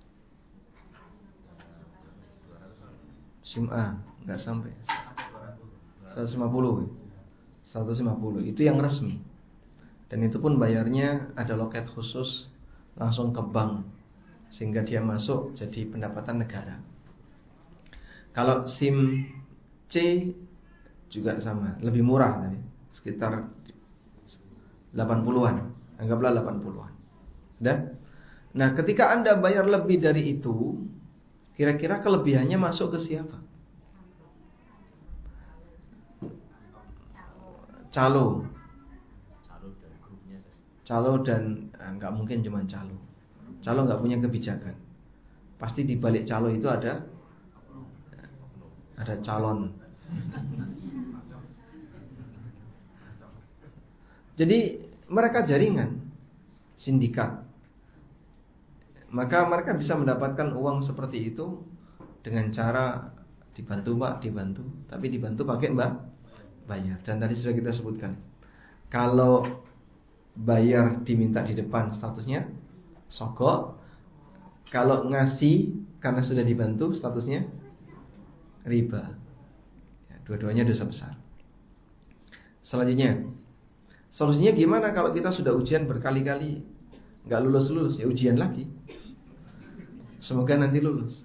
SIM A nggak sampai seratus lima puluh. seratus lima puluh itu yang resmi. Dan itu pun bayarnya ada loket khusus langsung ke bank sehingga dia masuk jadi pendapatan negara. Kalau SIM C juga sama, lebih murah tadi, sekitar delapan puluhan, anggaplah delapan puluhan. Dan nah, ketika Anda bayar lebih dari itu, kira-kira kelebihannya masuk ke siapa? Calo. Calo dan nggak mungkin cuma calo. Calo nggak punya kebijakan. Pasti di balik calo itu ada ada calon. Jadi mereka jaringan, sindikat. Maka mereka bisa mendapatkan uang seperti itu dengan cara dibantu Pak, dibantu, tapi dibantu pakai Mbak bayar. Dan tadi sudah kita sebutkan, kalau bayar diminta di depan statusnya sogok, kalau ngasih karena sudah dibantu statusnya riba. Ya, dua-duanya dosa besar. Selanjutnya, solusinya gimana kalau kita sudah ujian berkali-kali nggak lulus-lulus? Ya ujian lagi. Semoga nanti lulus.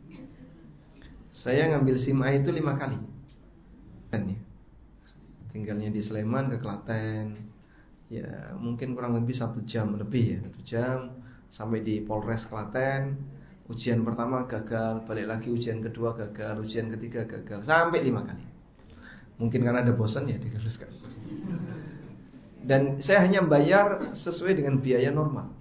Saya ngambil SIM A itu lima kali. Kan ya. Tinggalnya di Sleman ke Klaten. Ya mungkin kurang lebih satu jam lebih ya, satu jam sampai di Polres Klaten. Ujian pertama gagal, balik lagi ujian kedua gagal, ujian ketiga gagal, sampai lima kali. Mungkin karena ada bosan ya diteruskan. Dan saya hanya bayar sesuai dengan biaya normal.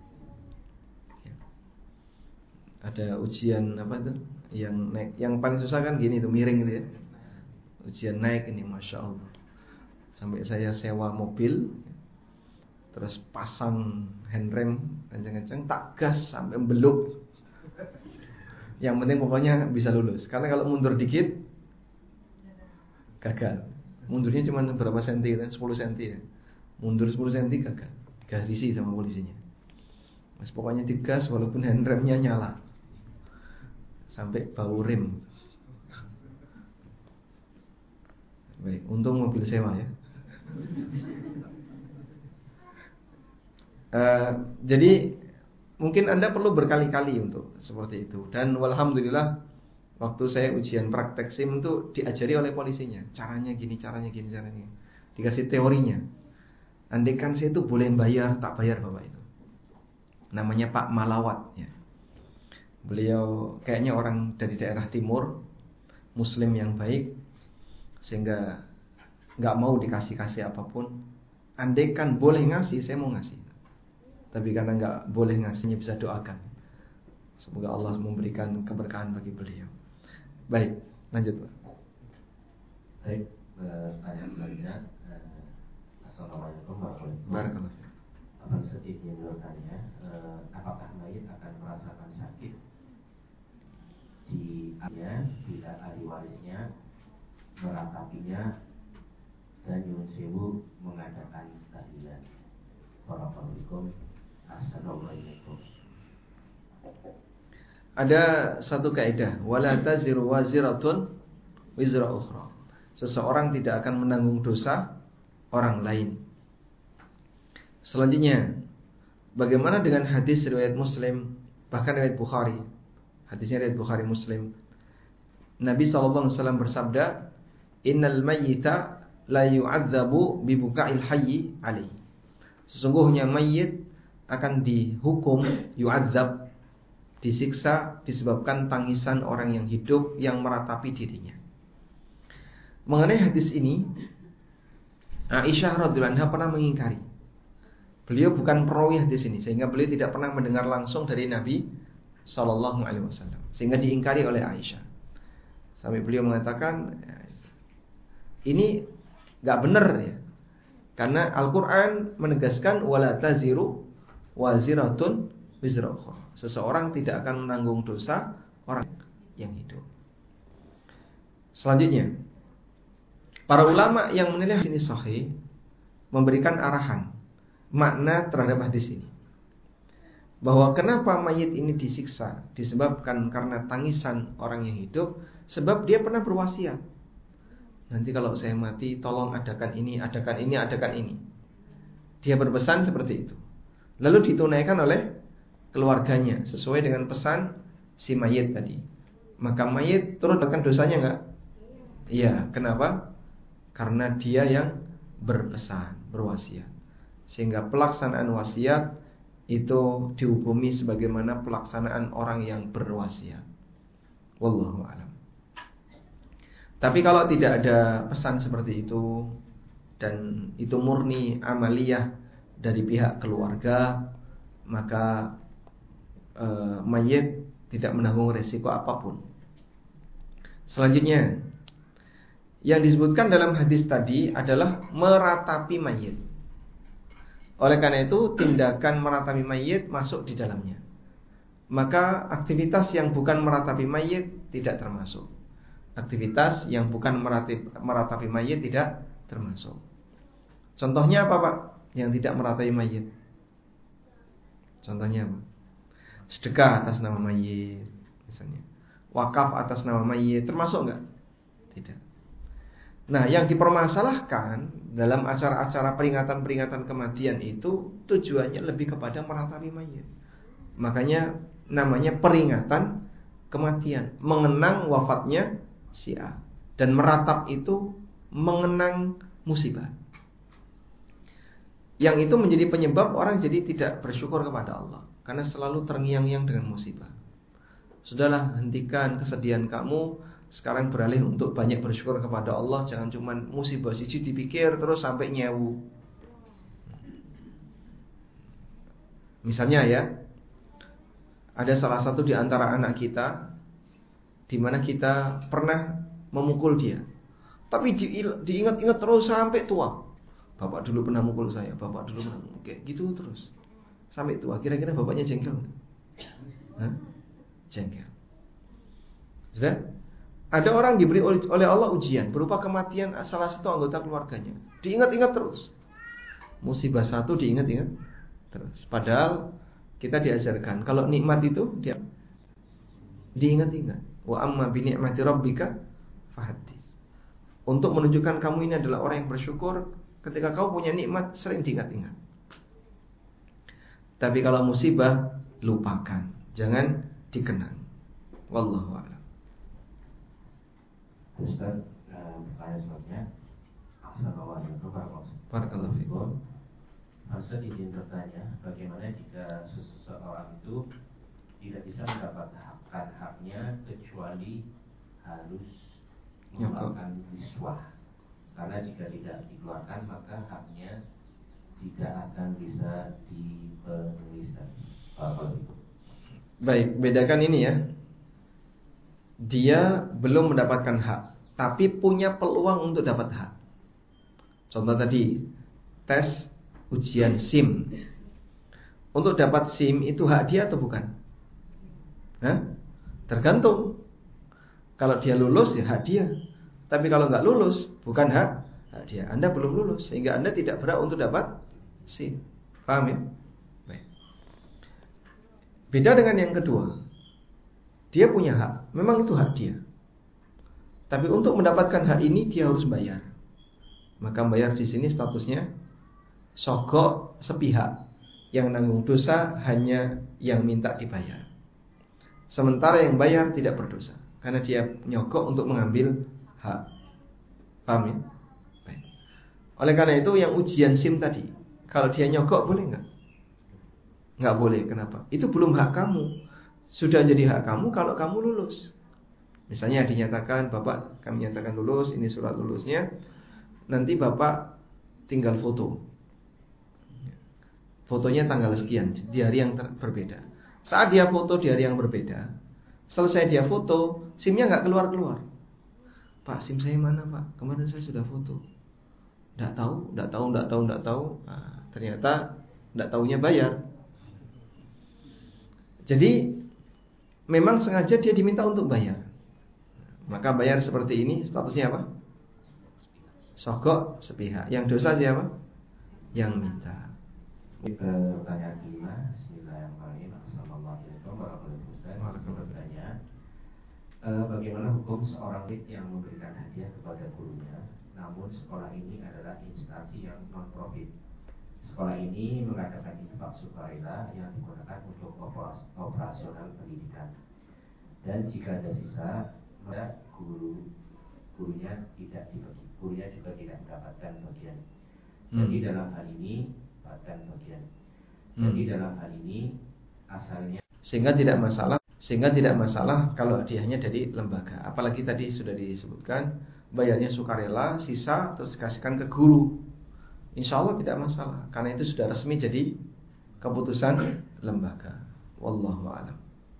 Ada ujian apa itu yang naik, yang paling susah kan gini tuh, miring gitu ya. Ujian naik ini masya Allah, sampai saya sewa mobil, terus pasang handrem kencang-kencang, tak gas sampai beluk. Yang penting pokoknya bisa lulus. Karena kalau mundur dikit gagal. Mundurnya cuma berapa senti kan, sepuluh senti ya. Mundur sepuluh senti gagal, digarisi sama polisinya. Mas pokoknya digas walaupun handremnya nyala, sampai bau rem. Baik, untung mobil sewa ya. uh, Jadi mungkin Anda perlu berkali-kali untuk seperti itu. Dan walhamdulillah, waktu saya ujian praktek SIM itu diajari oleh polisinya, caranya gini, caranya gini, caranya. Dikasih teorinya. Andaikan saya itu boleh bayar, tak bayar Bapak itu. Namanya Pak Malawat ya. Beliau kayaknya orang dari daerah timur, Muslim yang baik, sehingga gak mau dikasih-kasih apapun. Andaikan boleh ngasih, saya mau ngasih. Tapi karena gak boleh ngasihnya, bisa doakan, semoga Allah memberikan keberkahan bagi beliau. Baik, lanjut Pak. Baik, pertanyaan selanjutnya. Assalamualaikum warahmatullahi Barakallahu. Apa sedikit bertanya, apakah mayit akan merasakan sakit di ayah bila ahli warisnya meratapinya dan nyuwun sewu mengadakan tahlilan? Waalaikumsalam. Assalamualaikum. Ada satu kaidah, wala taziru waziratun wizra ukhra. Seseorang tidak akan menanggung dosa orang lain. Selanjutnya, bagaimana dengan hadis riwayat Muslim, bahkan riwayat Bukhari? Hadisnya riwayat Bukhari Muslim, Nabi shallallahu alaihi wasallam bersabda, "Innal mayyita la yu'adzabu bibuka'il hayyi alaihi." Sesungguhnya mayit akan dihukum, yu'adzab, disiksa disebabkan tangisan orang yang hidup yang meratapi dirinya. Mengenai hadis ini, Aisyah radhiyallahu anha pernah mengingkari. Beliau bukan perawi hadis ini, sehingga beliau tidak pernah mendengar langsung dari Nabi sallallahu alaihi wasallam, sehingga diingkari oleh Aisyah. Sampai beliau mengatakan, ini enggak benar ya. Karena Al-Qur'an menegaskan wala taziru waziratun wizra ukhra. Seseorang tidak akan menanggung dosa orang yang hidup. Selanjutnya, para ulama yang menilai hadis ini sahih memberikan arahan makna terhadap hadis ini, bahwa kenapa mayit ini disiksa disebabkan karena tangisan orang yang hidup, sebab dia pernah berwasiat, nanti kalau saya mati tolong adakan ini, adakan ini, adakan ini. Dia berpesan seperti itu, lalu ditunaikan oleh keluarganya sesuai dengan pesan si mayit tadi. Maka mayit turut akan dosanya enggak? Iya, kenapa? Karena dia yang berpesan, berwasiat. Sehingga pelaksanaan wasiat itu dihukumi sebagaimana pelaksanaan orang yang berwasiat. Wallahu a'lam. Tapi kalau tidak ada pesan seperti itu dan itu murni amaliyah dari pihak keluarga, maka e, mayit tidak menanggung resiko apapun. Selanjutnya, yang disebutkan dalam hadis tadi adalah meratapi mayit. Oleh karena itu, tindakan meratapi mayit masuk di dalamnya. Maka aktivitas yang bukan meratapi mayit tidak termasuk. Aktivitas yang bukan meratapi, meratapi mayit tidak termasuk. Contohnya apa, Pak? Yang tidak meratapi mayit. Contohnya apa? Sedekah atas nama mayit, misalnya. Wakaf atas nama mayit, termasuk enggak? Tidak. Nah, yang dipermasalahkan dalam acara-acara peringatan-peringatan kematian itu tujuannya lebih kepada meratapi mayit. Makanya namanya peringatan kematian, mengenang wafatnya si A. Dan meratap itu mengenang musibah. Yang itu menjadi penyebab orang jadi tidak bersyukur kepada Allah, karena selalu terngiang-ngiang dengan musibah. Sudahlah, hentikan kesedihan kamu. Sekarang beralih untuk banyak bersyukur kepada Allah. Jangan cuma musibah siji dipikir terus sampai nyewu. Misalnya ya, ada salah satu di antara anak kita di mana kita pernah memukul dia, tapi di, diingat-ingat terus sampai tua. Bapak dulu pernah mukul saya, bapak dulu pernah mukul. Kayak gitu terus sampai tua. Kira-kira bapaknya jengkel nggak? Hah? Jengkel. Sudah? Ada orang diberi oleh Allah ujian berupa kematian salah satu anggota keluarganya. Diingat-ingat terus. Musibah satu diingat-ingat terus. Padahal kita diajarkan kalau nikmat itu dia diingat-ingat. Wa amma bi ni'mati rabbika fahaddits. Untuk menunjukkan kamu ini adalah orang yang bersyukur, ketika kau punya nikmat sering diingat-ingat. Tapi kalau musibah lupakan, jangan dikenang. Wallahu a'lam. Ustaz, pertanyaan selanjutnya. Assalamualaikum warahmatullahi wabarakatuh. Ustaz izin bertanya, bagaimana jika seseorang itu tidak bisa mendapatkan haknya kecuali harus mengeluarkan miswah? Karena jika tidak dikeluarkan maka haknya tidak akan bisa dipenuhi. Baik, bedakan ini ya. Dia belum mendapatkan hak, tapi punya peluang untuk dapat hak. Contoh tadi, tes ujian SIM. Untuk dapat SIM itu hak dia atau bukan? Hah? Tergantung. Kalau dia lulus ya hak dia. Tapi kalau nggak lulus, bukan hak, hak dia. Anda belum lulus, sehingga Anda tidak berhak untuk dapat SIM. Paham ya? Baik. Beda dengan yang kedua. Dia punya hak, memang itu hak dia. Tapi untuk mendapatkan hak ini dia harus bayar. Maka bayar di sini statusnya sogok sepihak. Yang nanggung dosa hanya yang minta dibayar. Sementara yang bayar tidak berdosa. karena dia nyogok untuk mengambil hak. Paham ya? Baik. Oleh karena itu yang ujian SIM tadi, kalau dia nyogok boleh nggak? Nggak boleh. Kenapa? Itu belum hak kamu. Sudah jadi hak kamu kalau kamu lulus. Misalnya dinyatakan, Bapak kami nyatakan lulus, ini surat lulusnya. Nanti Bapak tinggal foto. Fotonya tanggal sekian, di hari yang ter- berbeda. Saat dia foto di hari yang berbeda, selesai dia foto, SIM-nya nggak keluar-keluar. Pak, SIM saya mana Pak? Kemarin saya sudah foto. Nggak tahu, nggak tahu, nggak tahu, nggak tahu. Nah, ternyata nggak tahunya bayar. Jadi memang sengaja dia diminta untuk bayar. Maka bayar seperti ini statusnya apa? Sogok sepihak. Yang dosa siapa? Yang minta. Pertanyaan kelima. Bismillahirrahmanirrahim. Assalamualaikum warahmatullahi wabarakatuh. Bertanya, bagaimana hukum seorang murid yang memberikan hadiah kepada gurunya, namun sekolah ini adalah instansi yang non profit. Sekolah ini mengadakan infak sukarela yang digunakan untuk operasional pendidikan. Dan jika ada sisa, maka guru gurunya tidak dibagi, gurunya juga tidak mendapatkan bagian. Jadi hmm. dalam hal ini mendapatkan bagian. Jadi hmm. dalam hal ini asalnya sehingga tidak masalah, sehingga tidak masalah kalau hadiahnya dari lembaga. Apalagi tadi sudah disebutkan bayarnya sukarela, sisa terus dikasihkan ke guru. Insya Allah tidak masalah, karena itu sudah resmi jadi keputusan lembaga. Wallahu a'lam.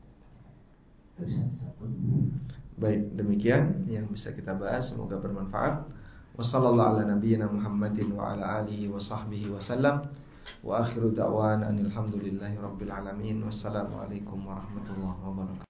Baik, demikian yang bisa kita bahas, semoga bermanfaat. Wassallallahu ala nabiyyina Muhammadin wa ala alihi wa sahbihi wasallam. Wa akhiru da'wana alhamdulillahi rabbil alamin. Wassalamualaikum warahmatullahi wabarakatuh.